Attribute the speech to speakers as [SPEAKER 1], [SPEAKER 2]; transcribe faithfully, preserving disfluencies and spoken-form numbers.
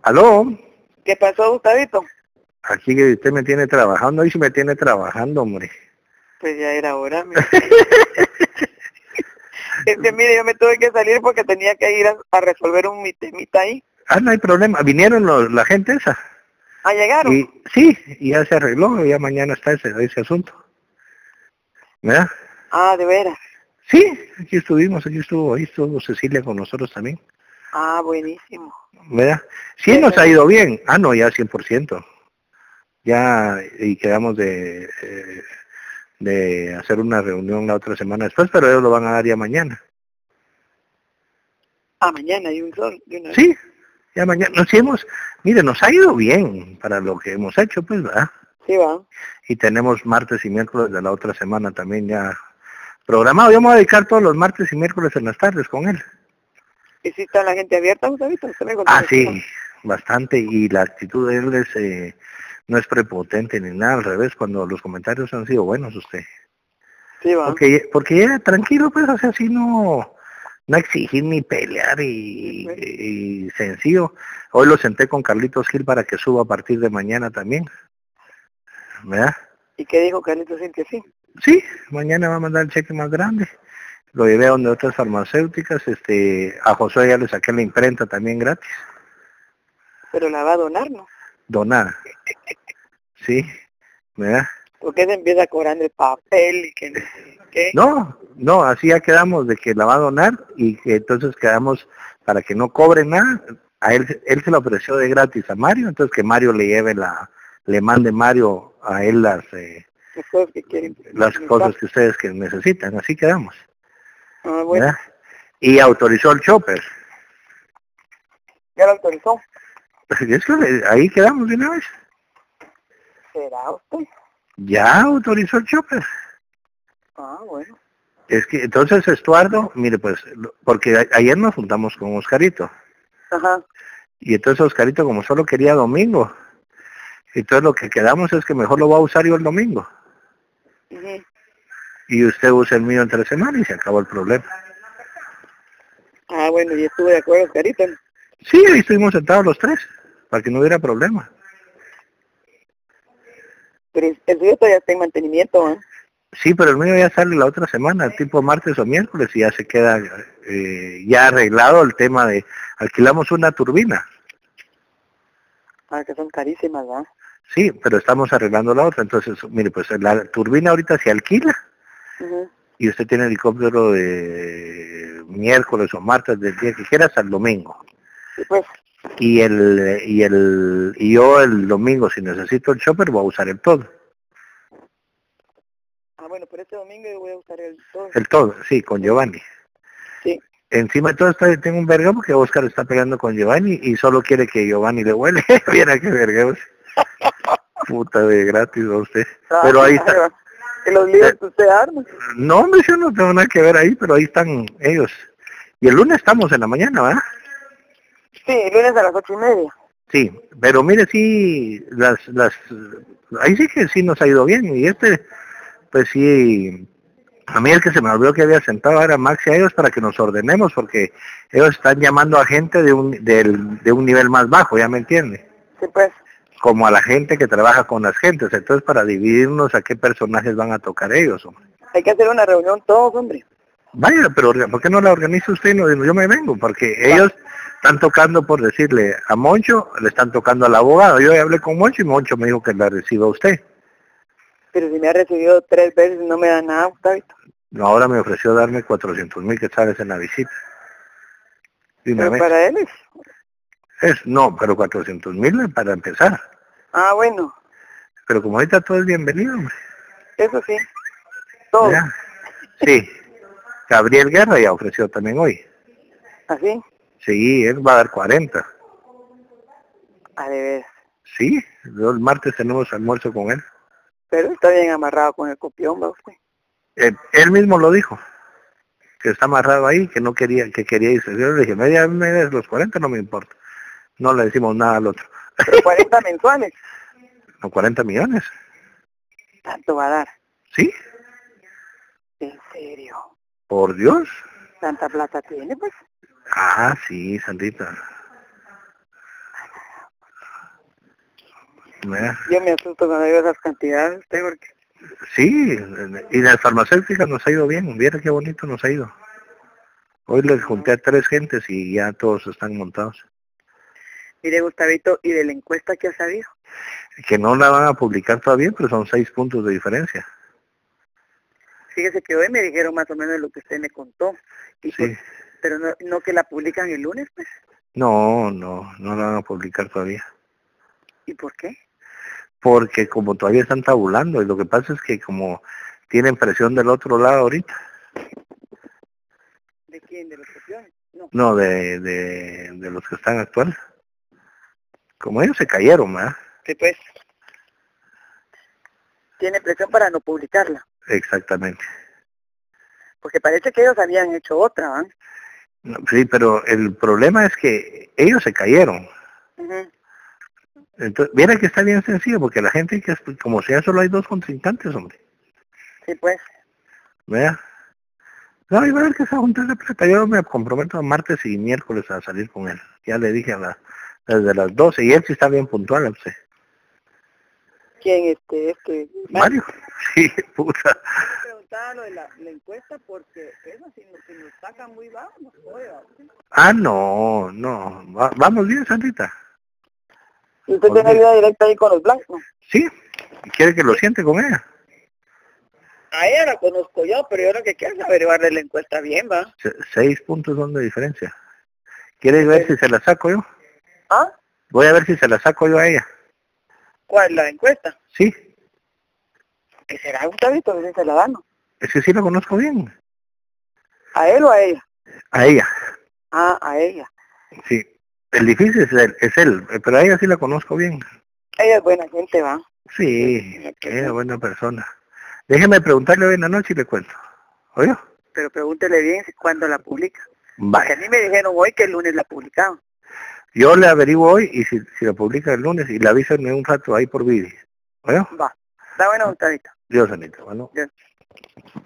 [SPEAKER 1] ¿Aló?
[SPEAKER 2] ¿Qué pasó, Gustavito?
[SPEAKER 1] Aquí que usted me tiene trabajando, y si me tiene trabajando, hombre.
[SPEAKER 2] Pues ya era hora, mire. Es que mire, yo me tuve que salir porque tenía que ir a, a resolver un temita ahí.
[SPEAKER 1] Ah, no hay problema, vinieron los, la gente esa.
[SPEAKER 2] ¿Ah, llegaron?
[SPEAKER 1] Y sí, y ya se arregló, ya mañana está ese, ese asunto. ¿Verdad?
[SPEAKER 2] Ah, ¿de veras?
[SPEAKER 1] Sí, aquí estuvimos, aquí estuvo, ahí estuvo Cecilia con nosotros también.
[SPEAKER 2] Ah, buenísimo.
[SPEAKER 1] ¿Verdad? Sí
[SPEAKER 2] Bien,
[SPEAKER 1] nos ha
[SPEAKER 2] bien.
[SPEAKER 1] ido bien. Ah, no, ya cien por ciento. Ya, y quedamos de, eh, de hacer una reunión la otra semana después, pero ellos lo van a dar ya mañana.
[SPEAKER 2] Ah, mañana hay un sol. De una vez.
[SPEAKER 1] Sí, ya mañana. Nos hemos, mire, nos ha ido bien para lo que hemos hecho, pues, ¿verdad?
[SPEAKER 2] Sí, va.
[SPEAKER 1] Y tenemos martes y miércoles de la otra semana también ya programado. Yo me voy a dedicar todos los martes y miércoles en las tardes con él.
[SPEAKER 2] ¿Y si está la gente abierta, Gustavito? Usted me contó
[SPEAKER 1] Ah,
[SPEAKER 2] que
[SPEAKER 1] sí, bastante. Y la actitud de él es, eh, no es prepotente ni nada, al revés, cuando los comentarios han sido buenos usted.
[SPEAKER 2] Sí, va.
[SPEAKER 1] Porque, porque era tranquilo, pues, o sea, así no, no exigir ni pelear y, y sencillo. Hoy lo senté con Carlitos Gil para que suba a partir de mañana también. ¿Verdad?
[SPEAKER 2] ¿Y qué dijo Carlitos Cintia? Sí.
[SPEAKER 1] Sí, mañana va a mandar el cheque más grande. Lo llevé a donde otras farmacéuticas, este, a Josué ya le saqué la imprenta también gratis.
[SPEAKER 2] Pero la va a donar, ¿no?
[SPEAKER 1] Donada. Sí, ¿verdad?
[SPEAKER 2] ¿Por qué se empieza cobrando el papel y que no sé qué?
[SPEAKER 1] No, no, así ya quedamos de que la va a donar y que entonces quedamos para que no cobre nada. A él, él se lo ofreció de gratis a Mario, entonces que Mario le lleve la, le mande Mario a él las, eh,
[SPEAKER 2] Las cosas que quieren.
[SPEAKER 1] las cosas que ustedes que necesitan, así quedamos.
[SPEAKER 2] Ah, bueno.
[SPEAKER 1] ¿Verdad? Y autorizó el chopper.
[SPEAKER 2] ¿Ya lo autorizó?
[SPEAKER 1] Es que ahí quedamos de una vez.
[SPEAKER 2] ¿Será usted?
[SPEAKER 1] Ya autorizó el chopper.
[SPEAKER 2] Ah, bueno.
[SPEAKER 1] Es que entonces Estuardo, mire pues, porque a, ayer nos juntamos con Oscarito.
[SPEAKER 2] Ajá.
[SPEAKER 1] Y entonces Oscarito como solo quería domingo. Entonces lo que quedamos es que mejor lo va a usar yo el domingo.
[SPEAKER 2] Uh-huh.
[SPEAKER 1] Y usted usa el mío entre semana y se acabó el problema.
[SPEAKER 2] Ah, bueno, y estuve de acuerdo, Oscarito.
[SPEAKER 1] Sí, ahí estuvimos sentados los tres, para que no hubiera problema.
[SPEAKER 2] Pero el suyo todavía está en mantenimiento, ¿eh?
[SPEAKER 1] Sí, pero el mío ya sale la otra semana, tipo martes o miércoles, y ya se queda eh, ya arreglado el tema de alquilamos una turbina.
[SPEAKER 2] Ah, que son carísimas, ¿verdad?
[SPEAKER 1] Sí, pero estamos arreglando la otra. Entonces, mire, pues la turbina ahorita se alquila. Uh-huh. Y usted tiene helicóptero de miércoles o martes, del día que quiera, hasta el domingo.
[SPEAKER 2] Sí, pues.
[SPEAKER 1] Y el y el y yo el domingo, si necesito el chopper, voy a usar el todo.
[SPEAKER 2] Ah, bueno, pero este domingo yo voy a usar el todo.
[SPEAKER 1] El todo, sí, con Giovanni.
[SPEAKER 2] Sí.
[SPEAKER 1] Encima de todo esto tengo un verga porque Oscar está pegando con Giovanni y solo quiere que Giovanni le huele. Mira qué verga. Puta de gratis a usted. Ah, pero ahí está.
[SPEAKER 2] Que los líos que usted arma.
[SPEAKER 1] No, hombre, yo no tengo nada que ver ahí, pero ahí están ellos. Y el lunes estamos en la mañana, ¿verdad?
[SPEAKER 2] Sí, el lunes a las ocho y media.
[SPEAKER 1] Sí, pero mire, sí, las, las, ahí sí que sí nos ha ido bien. Y este, pues sí, a mí el que se me olvidó que había sentado era Max y a ellos para que nos ordenemos, porque ellos están llamando a gente de un, del, de un nivel más bajo, ¿ya me entiende?
[SPEAKER 2] Sí, pues.
[SPEAKER 1] Como a la gente que trabaja con las gentes, entonces para dividirnos a qué personajes van a tocar ellos, hombre.
[SPEAKER 2] Hay que hacer una reunión todos, hombre.
[SPEAKER 1] Vaya, pero ¿por qué no la organiza usted y no, yo me vengo? Porque ellos están tocando, por decirle, a Moncho, le están tocando al abogado. Yo hablé con Moncho y Moncho me dijo que la reciba usted.
[SPEAKER 2] Pero si me ha recibido tres veces y no me da nada, Gustavito.
[SPEAKER 1] Ahora me ofreció darme cuatrocientos mil quetzales en la visita. De una
[SPEAKER 2] Pero
[SPEAKER 1] vez.
[SPEAKER 2] para él es...
[SPEAKER 1] es... No, pero cuatrocientos mil para empezar.
[SPEAKER 2] Ah, bueno.
[SPEAKER 1] Pero como ahorita todo es bienvenido, hombre.
[SPEAKER 2] Eso sí. Todo.
[SPEAKER 1] ¿Ya? Sí. Gabriel Guerra ya ofreció también hoy.
[SPEAKER 2] ¿Así?
[SPEAKER 1] Sí, él va a dar cuarenta.
[SPEAKER 2] A de ver.
[SPEAKER 1] Sí, el martes tenemos almuerzo con él.
[SPEAKER 2] Pero está bien amarrado con el copión, ¿va usted?
[SPEAKER 1] Él, él mismo lo dijo, que está amarrado ahí, que no quería, que quería irse. Yo le dije, media media los cuarenta no me importa. No le decimos nada al otro.
[SPEAKER 2] Pero cuarenta mensuales.
[SPEAKER 1] No, cuarenta millones.
[SPEAKER 2] ¿Tanto va a dar?
[SPEAKER 1] ¿Sí?
[SPEAKER 2] ¿En serio?
[SPEAKER 1] Por Dios.
[SPEAKER 2] ¿Tanta plata tiene, pues?
[SPEAKER 1] Ah, sí, Sandrita. ¿verdad?
[SPEAKER 2] Yo me asusto cuando veo esas cantidades, usted, porque...
[SPEAKER 1] Sí, y las farmacéuticas nos ha ido bien, viera qué bonito nos ha ido. Hoy les junté a tres gentes y ya todos están montados.
[SPEAKER 2] Mire, Gustavito, ¿y de la encuesta qué ha sabido?
[SPEAKER 1] Que no la van a publicar todavía, pero son seis puntos de diferencia.
[SPEAKER 2] Fíjese que hoy me dijeron más o menos lo que usted me contó. Y
[SPEAKER 1] Sí.
[SPEAKER 2] pues, pero no, no que la publican el lunes, pues.
[SPEAKER 1] No, no, no la van a publicar todavía.
[SPEAKER 2] ¿Y por qué?
[SPEAKER 1] Porque como todavía están tabulando, y lo que pasa es que como tienen presión del otro lado ahorita.
[SPEAKER 2] ¿De quién? ¿De los campeones? No.
[SPEAKER 1] No, de, de, de los que están actuales. Como ellos se cayeron, ¿verdad?
[SPEAKER 2] Sí, pues. Tiene presión para no publicarla.
[SPEAKER 1] Exactamente.
[SPEAKER 2] Porque parece que ellos habían hecho otra, ¿van?
[SPEAKER 1] No, sí, pero el problema es que ellos se cayeron.
[SPEAKER 2] Uh-huh.
[SPEAKER 1] Entonces, viera que está bien sencillo, porque la gente, que como sea, solo hay dos contrincantes, hombre.
[SPEAKER 2] Sí, pues.
[SPEAKER 1] ¿Vea? No, iba a ver que esa junta de plata. Yo me comprometo a martes y miércoles a salir con él. Ya le dije a la, desde las doce, y él sí está bien puntual, usted.
[SPEAKER 2] ¿Quién? Este, este.
[SPEAKER 1] Mario. Sí, puta.
[SPEAKER 2] Preguntaba lo de la, la encuesta porque eso, si nos, si nos saca muy bajo, nos jode, ¿verdad?
[SPEAKER 1] Ah, no, no. Va, vamos bien, Sandrita.
[SPEAKER 2] ¿Y usted tiene vida directa ahí con los blancos?
[SPEAKER 1] Sí. ¿Quiere que lo siente con ella?
[SPEAKER 2] A ella la conozco yo, pero yo lo que quiero es averiguarle la encuesta bien, ¿va?
[SPEAKER 1] Se, seis puntos son de diferencia. ¿Quiere ver si se la saco yo?
[SPEAKER 2] ¿Ah?
[SPEAKER 1] Voy a ver si se la saco yo a ella.
[SPEAKER 2] ¿Cuál? ¿La encuesta?
[SPEAKER 1] Sí.
[SPEAKER 2] ¿Qué será, Gustavito? ¿Es se la dan?
[SPEAKER 1] Es que sí la conozco bien.
[SPEAKER 2] ¿A él o a ella?
[SPEAKER 1] A ella.
[SPEAKER 2] Ah, a ella.
[SPEAKER 1] Sí. El difícil es él, es él, pero a ella sí la conozco bien.
[SPEAKER 2] Ella es buena gente, ¿va?
[SPEAKER 1] Sí, ella es buena persona. Déjeme preguntarle hoy en la noche y le cuento. ¿Oye?
[SPEAKER 2] Pero pregúntele bien si cuándo la publica.
[SPEAKER 1] Vale.
[SPEAKER 2] Porque a mí me dijeron hoy que el lunes la publicaban.
[SPEAKER 1] Yo le averiguo hoy y si, si la publica el lunes y la aviso en un rato ahí por vídeo. ¿Oye?
[SPEAKER 2] Va. Está bueno, Gustavito.
[SPEAKER 1] Dios, Anita. Bueno.
[SPEAKER 2] Dios.